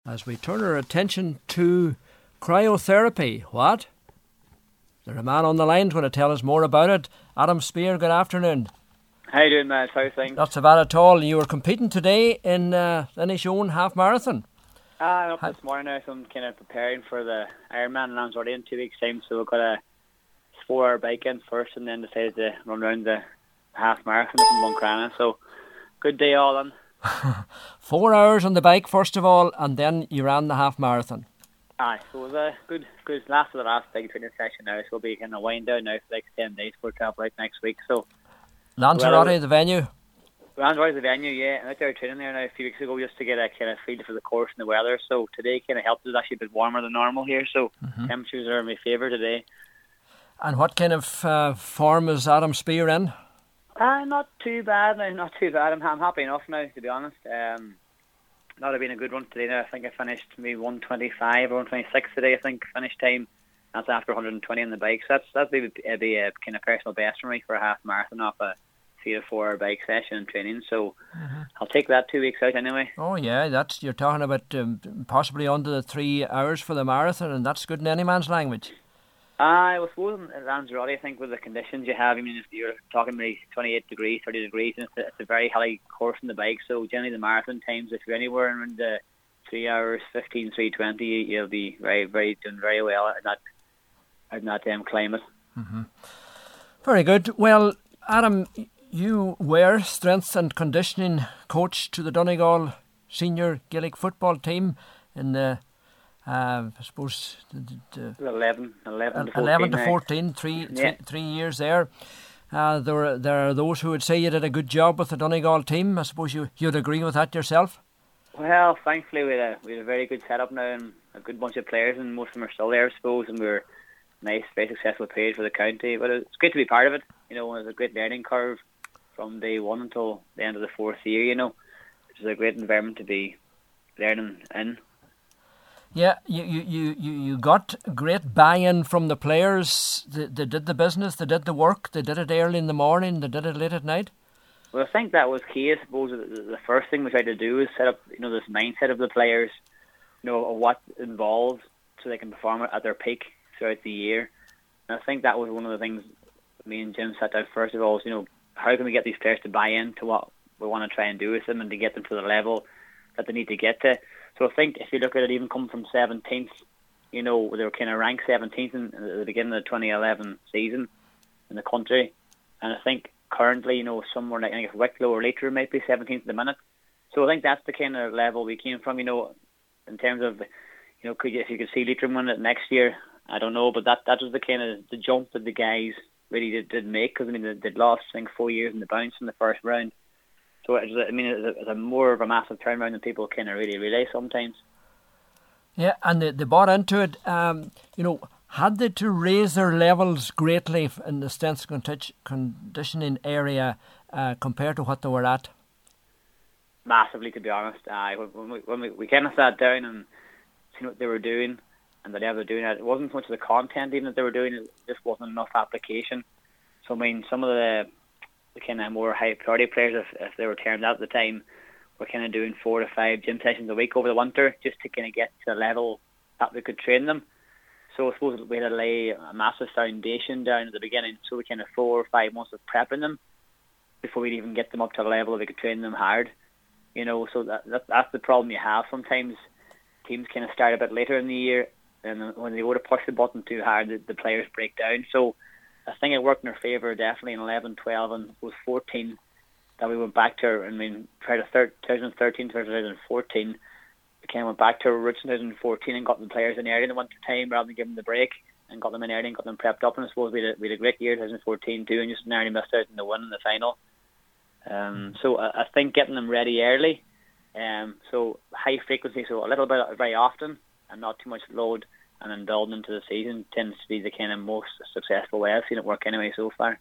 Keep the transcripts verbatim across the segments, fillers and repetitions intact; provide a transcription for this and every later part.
As we turn our attention to cryotherapy. What? There's a man on the line going to tell us more about it. Adam Spear, good afternoon. How you doing, Matt? How's things? Not so bad at all. You were competing today in uh, Inishowen half marathon. Ah, I'm up How- this morning now, so I'm kind of preparing for the Ironman in Lanzarote in two weeks' time. So we've got a four-hour bike in first, and then decided to run around the half marathon up in Buncrana. So good day all on. Four hours on the bike first of all, and then you ran the half marathon. Aye, so it was a good, good last of the last big training session now. So we'll be kind of wind down now for like ten days before we travel out next week. So Lanzarote, well, the venue. Lanzarote, the venue, yeah. And out there training there now a few weeks ago just to get a kind of feel for the course and the weather. So today kind of helped. It was actually a bit warmer than normal here, so mm-hmm. temperatures are in my favour today. And what kind of uh, form is Adam Spear in? Uh, not too bad now, not too bad. I'm, I'm happy enough now, to be honest. Um, not have been a good run today now. I think I finished maybe one twenty-five or one twenty-six today, I think, finish time. That's after one twenty on the bike. So that's that'd be, it'd be a kind of personal best for me for a half marathon off a three to four hour bike session and training. So mm-hmm. I'll take that two weeks out anyway. Oh yeah, that's you're talking about um, possibly under the three hours for the marathon, and that's good in any man's language. I uh, suppose in Lanzarote, I think with the conditions you have, I mean, if you're talking maybe twenty-eight degrees, thirty degrees, and it's a, it's a very hilly course on the bike. So generally the marathon times, if you're anywhere around the three hours fifteen, three twenty, you'll be very, very doing very well in that in that um, climate. Mm-hmm. Very good. Well, Adam, you were strength and conditioning coach to the Donegal senior Gaelic football team in the. Uh, I suppose the, the eleven, eleven to fourteen, eleven to fourteen three, yeah. three, three years there. Uh, there, are, there are those who would say you did a good job with the Donegal team. I suppose you, you'd agree with that yourself? Well, thankfully we had, a, we had a very good setup now and a good bunch of players, and most of them are still there, I suppose, and we were nice, very successful players for the county. But it's good to be part of it. You know, it was a great learning curve from day one until the end of the fourth year, you know. It was a great environment to be learning in. Yeah, you, you, you, you got great buy-in from the players. They, they did the business, they did the work, they did it early in the morning, they did it late at night. Well, I think that was key. I suppose the, the first thing we tried to do is set up, you know, this mindset of the players, you know, of what involved so they can perform at their peak throughout the year. And I think that was one of the things me and Jim set out first of all, is, you know, how can we get these players to buy into what we want to try and do with them and to get them to the level that they need to get to. So I think if you look at it, even coming from seventeenth, you know, they were kind of ranked seventeenth in, in the beginning of the twenty eleven season in the country. And I think currently, you know, somewhere like, I think Wicklow or Leitrim might be seventeenth at the minute. So I think that's the kind of level we came from, you know, in terms of, you know, could you, if you could see Leitrim win it next year, I don't know. But that, that was the kind of the jump that the guys really did, did make, because, I mean, they'd lost, I think, four years in the bounce in the first round. So, it was, I mean, it's a, it's a more of a massive turnaround than people kind of really realise sometimes. Yeah, and they, they bought into it. Um, you know, had they to raise their levels greatly in the strength conditioning area uh, compared to what they were at? Massively, to be honest. Uh, when we, when we, we kind of sat down and seen what they were doing and the level they were doing it, it wasn't so much the content even that they were doing, it just wasn't enough application. So, I mean, some of the the kind of more high priority players, if, if they were termed out at the time, were kind of doing four to five gym sessions a week over the winter just to kind of get to a level that we could train them. So I suppose we had to lay a massive foundation down at the beginning, so we kind of four or five months of prepping them before we'd even get them up to a level that we could train them hard. You know, so that, that that's the problem you have. Sometimes teams kind of start a bit later in the year, and when they go to push the button too hard, the, the players break down. So I think it worked in our favour definitely in eleven, twelve, and it was fourteen that we went back to. I mean, prior to twenty thirteen, twenty fourteen, we kind of went back to our roots in twenty fourteen and got the players in early in the winter time rather than giving them the break, and got them in early and got them prepped up. And I suppose we had a, we had a great year twenty fourteen too, and just narrowly missed out in the win in the final. Um, so I, I think getting them ready early, um, so high frequency, so a little bit very often and not too much load, and then building into the season tends to be the kind of most successful way I've seen it work anyway so far.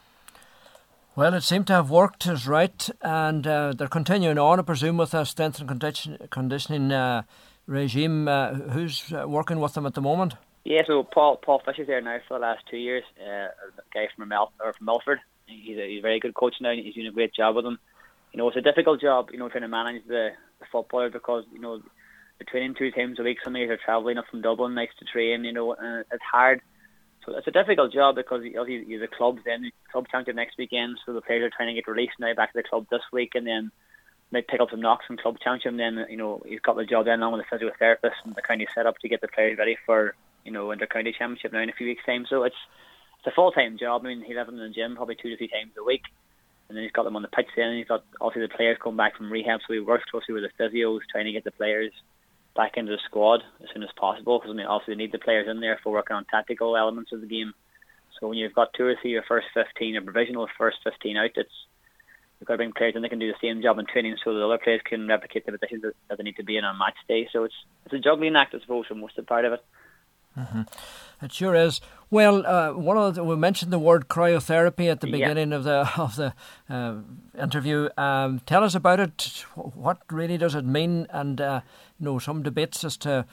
Well, it seemed to have worked as right, and uh, they're continuing on, I presume, with a strength and condition, conditioning uh, regime. Uh, who's uh, working with them at the moment? Yeah, so Paul Paul Fisher's there now for the last two years. Uh, a guy from Mel or from Milford. He's a, he's a very good coach now. He's doing a great job with them. You know, it's a difficult job, you know, trying to manage the, the footballer, because, you know, they're training two times a week. Some days they're travelling up from Dublin, nice to train, you know, and it's hard. So it's a difficult job because obviously you're the clubs then, club championship next weekend, so the players are trying to get released now back to the club this week, and then might pick up some knocks from club championship, and then, you know, you've got the job then along with the physiotherapist and the county set up to get the players ready for, you know, inter-county championship now in a few weeks' time. So it's it's a full-time job. I mean, he'll have them in the gym probably two to three times a week, and then he's got them on the pitch then, and he's got obviously the players coming back from rehab, so he works closely with the physios trying to get the players back into the squad as soon as possible, because I mean, obviously they need the players in there for working on tactical elements of the game. So when you've got two or three or first fifteen, or provisional first fifteen out, it's you've got to bring players in that can do the same job in training, so the other players can replicate the positions that, that they need to be in on match day. So it's it's a juggling act, I suppose, for most of the part of it. Mm-hmm. It sure is. Well, uh, one of the, we mentioned the word cryotherapy at the beginning yeah. of the of the uh, interview. Um, tell us about it. What really does it mean? And uh, you know, some debates as to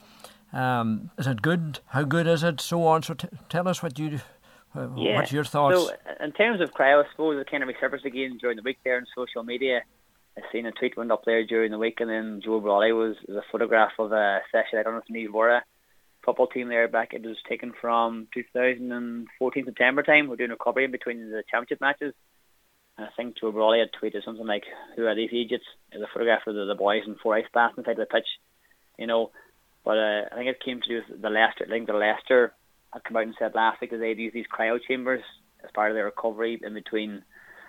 um, is it good? How good is it? So on. So t- tell us what you. Uh, yeah. What's your thoughts? So, in terms of cryo, I suppose it kind of resurfaced again during the week there on social media. I seen a tweet went up there during the week, and then Joe Brawley was, was a photograph of a session. I don't know if Neil Bora football team there back. It was taken from two thousand fourteen September time. We're doing recovery in between the championship matches. And I think Joe Brawley had tweeted something like, "Who are these idiots?" It was a photograph of the, the boys in four ice baths inside the pitch, you know. But uh, I think it came to do with the Leicester. I think the Leicester had come out and said last week that they'd use these cryo chambers as part of their recovery in between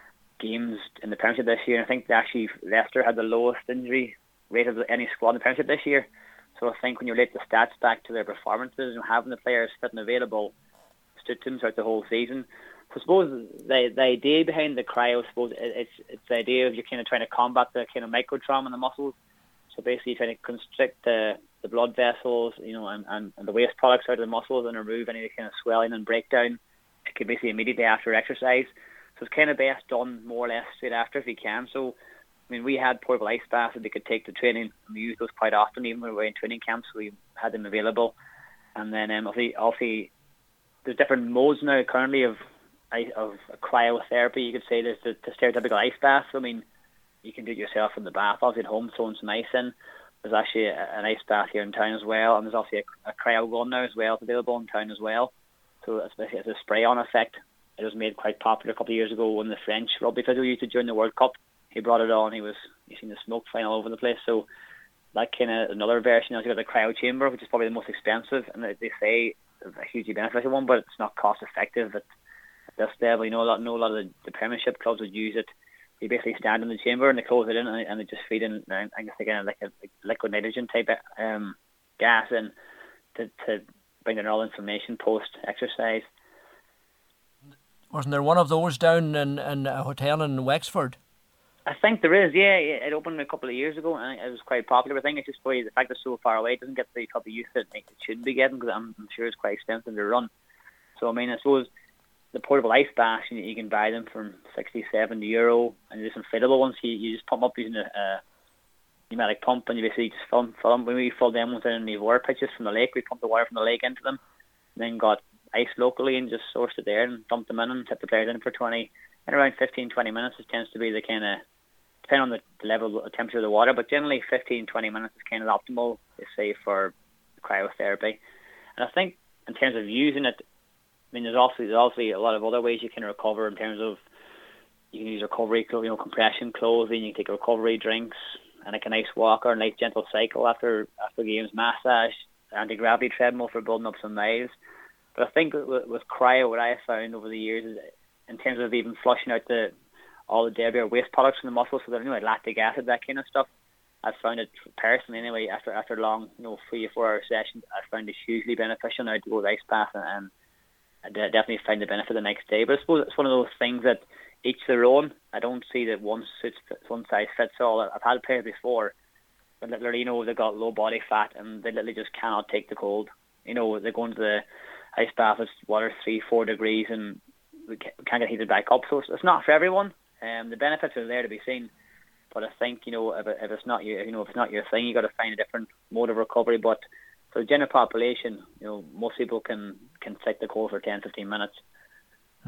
games in the Premiership this year. And I think they actually Leicester had the lowest injury rate of any squad in the Premiership this year. So I think when you relate the stats back to their performances and having the players fit and available, stood to them throughout the whole season. So I suppose the the idea behind the cryo, I suppose it's it's the idea of you're kind of trying to combat the kind of micro trauma in the muscles. So basically, you're trying to constrict the the blood vessels, you know, and, and, and the waste products out of the muscles and remove any kind of swelling and breakdown. It could basically immediately after exercise. So it's kind of best done more or less straight after if you can. So, I mean, we had portable ice baths that they could take to training, and we used those quite often, even when we were in training camps. We had them available. And then, um, obviously, obviously, there's different modes now currently of of cryotherapy. You could say there's the, the stereotypical ice bath. So, I mean, you can do it yourself in the bath, obviously at home, throwing some ice in. There's actually a, an ice bath here in town as well, and there's also a, a cryo gun now as well. It's available in town as well. So it's basically it's a spray-on effect. It was made quite popular a couple of years ago when the French rugby physio used it during the World Cup. He brought it on. He was you seen the smoke flying all over the place. So that kind of another version. You got the cryo chamber, which is probably the most expensive, and they say it's a hugely beneficial one, but it's not cost effective at, at this level. You know, a lot, know a lot of the, the Premiership clubs would use it. They basically stand in the chamber and they close it in, and, and they just feed in, I guess, again, like a like liquid nitrogen type of, um, gas in to, to bring in all information post exercise. Wasn't there one of those down in, in a hotel in Wexford? I think there is, yeah. It opened a couple of years ago, and it was quite popular. I think it's just probably the fact it's so far away, it doesn't get the type of use that it should be getting, because I'm, I'm sure it's quite expensive to run. So, I mean, I suppose the portable ice baths, you, you can buy them from sixty, seventy euro, and there's some fillable ones. You, you just pump up using a, a pneumatic pump, and you basically just fill them. Fill them. When we filled them ones in the water pitches from the lake, we pumped the water from the lake into them, and then got ice locally and just sourced it there and dumped them in and set the players in for twenty, and around fifteen, twenty minutes. It tends to be the kind of, depending on the, the level, the temperature of the water, but generally fifteen, twenty minutes is kind of optimal, they say, for cryotherapy. And I think in terms of using it, I mean, there's obviously, there's obviously a lot of other ways you can recover in terms of, you can use recovery, you know, compression clothing, you can take recovery drinks, and like a nice walk or a nice gentle cycle after after games, massage, anti-gravity treadmill for building up some miles. But I think with, with cryo, what I have found over the years is, in terms of even flushing out the all the debris or waste products from the muscles, so that, you know, lactic acid, that kind of stuff, I've found it personally anyway, after after long, you know, three or four hour sessions, I found it hugely beneficial now to go to ice bath, and, and I definitely find the benefit the next day. But I suppose it's one of those things that each their own. I don't see that one suits one size fits all. I've had players before, but literally, you know, they got low body fat and they literally just cannot take the cold. You know, they go into the ice bath, it's water three, four degrees, and we can't get heated back up. So it's not for everyone. Um, the benefits are there to be seen, but I think, you know, if, it, if it's not your, you know, if it's not your thing, you got to find a different mode of recovery. But for the general population, you know, most people can can take the cold for ten, fifteen minutes.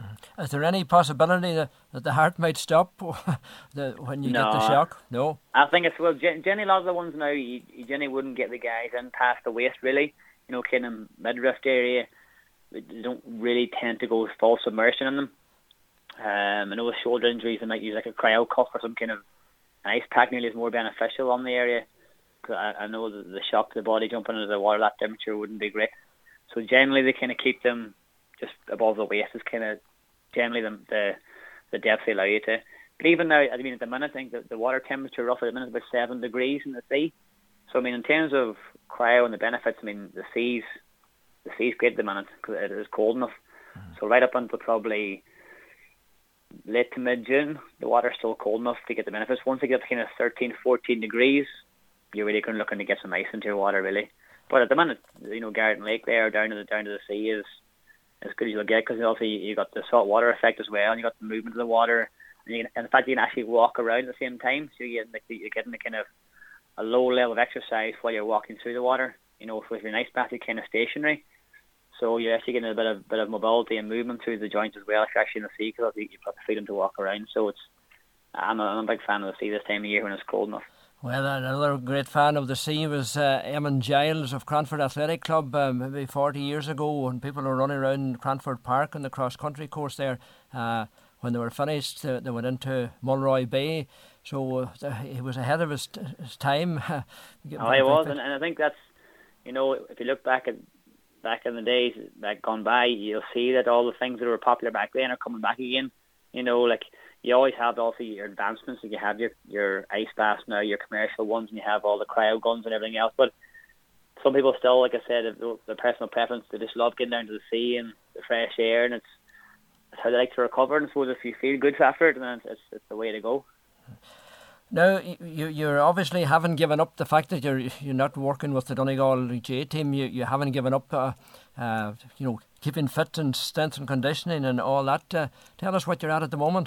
Mm-hmm. Is there any possibility that, that the heart might stop the, when you no, get the shock? No. I think it's well. Generally, a lot of the ones now, you, you generally wouldn't get the guys in past the waist, really. You know, kind of midriff area, they don't really tend to go full submersion in them. Um, I know with shoulder injuries, they might use like a cryo cuff or some kind of ice pack. Nearly is more beneficial on the area. Cause I, I know the, the shock to the body jumping into the water at that temperature wouldn't be great. So generally, they kind of keep them just above the waist. Is kind of generally the, the the depth they allow you to. But even now, I mean, at the minute, I think the, the water temperature roughly at the minute is about seven degrees in the sea. So I mean, in terms of cryo and the benefits, I mean, the sea's the sea's great at the minute because it is cold enough. Mm. So right up until probably late to mid June, the water's still cold enough to get the benefits. Once it gets kind of thirteen, fourteen degrees, you're really going to looking to get some ice into your water, really. But at the minute, you know, Garden Lake there down to the down to the sea is as good as you'll get because also you got the salt water effect as well, and you got the movement of the water, and, you can, and in fact you can actually walk around at the same time, so you get like you're getting the kind of a low level of exercise while you're walking through the water. You know, with your ice bath, you're kind of stationary, so you're actually getting a bit of bit of mobility and movement through the joints as well if you're actually in the sea because you've got the freedom to walk around. So it's I'm a, I'm a big fan of the sea this time of year when it's cold enough. Well, another great fan of the sea was uh, Eamon Giles of Cranford Athletic Club uh, maybe forty years ago when people were running around Cranford Park on the cross-country course there. Uh, when they were finished, uh, they went into Mulroy Bay. So uh, he was ahead of his, his time. Oh, he was, and, and I think that's, you know, if you look back at back in the days that gone by, you'll see that all the things that were popular back then are coming back again. You know, like you always have also your advancements. Like you have your, your ice baths now, your commercial ones, and you have all the cryo guns and everything else. But some people still, like I said, have the personal preference. They just love getting down to the sea and the fresh air, and it's, it's how they like to recover. And I suppose if you feel good after it, then it's, it's the way to go. Now, you you obviously haven't given up the fact that you're you're not working with the Donegal J team. You you haven't given up, uh, uh, you know, keeping fit and strength and conditioning and all that. Uh, tell us what you're at at the moment.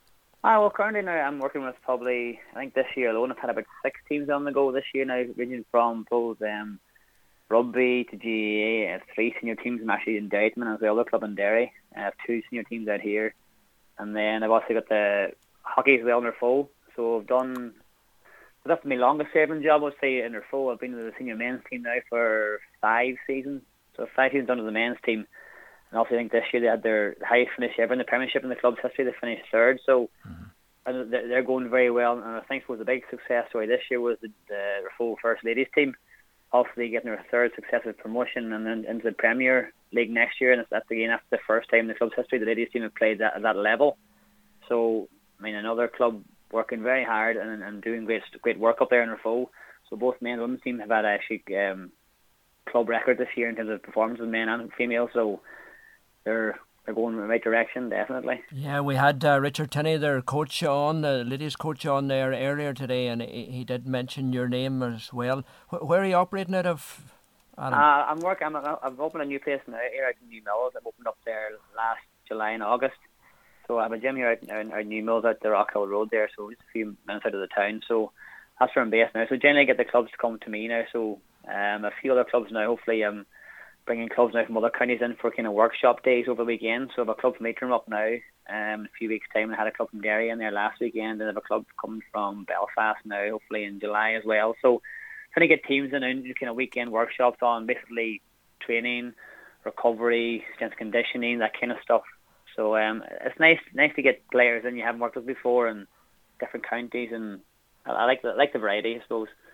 Ah, well, currently now I'm working with probably, I think this year alone I've had about six teams on the go this year now, ranging from both um, rugby to G A A. I have three senior teams. I'm actually in Derryman as the other club in Derry. I have two senior teams out here, and then I've also got the hockey as well in Erfo. So I've done, that's my longest serving job, I would say, in Erfo. I've been to the senior men's team now for five seasons. So five seasons under the men's team. And also I think this year they had their highest finish ever in the Premiership in the club's history. They finished third. So mm-hmm. and they're going very well. And I think was the big success story this year was the, the Erfo First Ladies team. Obviously getting their third successive promotion and then into the Premier League next year. And that's again after the first time in the club's history the ladies team have played that, at that level. So, I mean, another club working very hard and, and doing great great work up there in Erfo. So both men and women's teams have had actually um, club record this year in terms of performance with men and female. So they're they're going in the right direction, definitely. Yeah, we had uh, Richard Tinney, their coach, on, the ladies' coach, on there earlier today, and he, he did mention your name as well. Wh- where are you operating out of, Adam? Uh, I'm working. I'm, I've opened a new place now here out in New Mills. I've opened up there last July and August. So I have a gym here out in our New Mills out the Rock Hill Road there, so just a few minutes out of the town. So that's where I'm based now. So generally I get the clubs to come to me now. So um, a few other clubs now, hopefully I'm bringing clubs now from other counties in for kind of workshop days over the weekend. So I have a club from Leitrim up now um, in a few weeks' time. I had a club from Derry in there last weekend, and I have a club coming from Belfast now, hopefully in July as well. So trying to get teams in and kind of weekend workshops on basically training, recovery, strength conditioning, that kind of stuff. So um, it's nice nice to get players in you haven't worked with before in different counties, and I, I like the I like the variety, I suppose.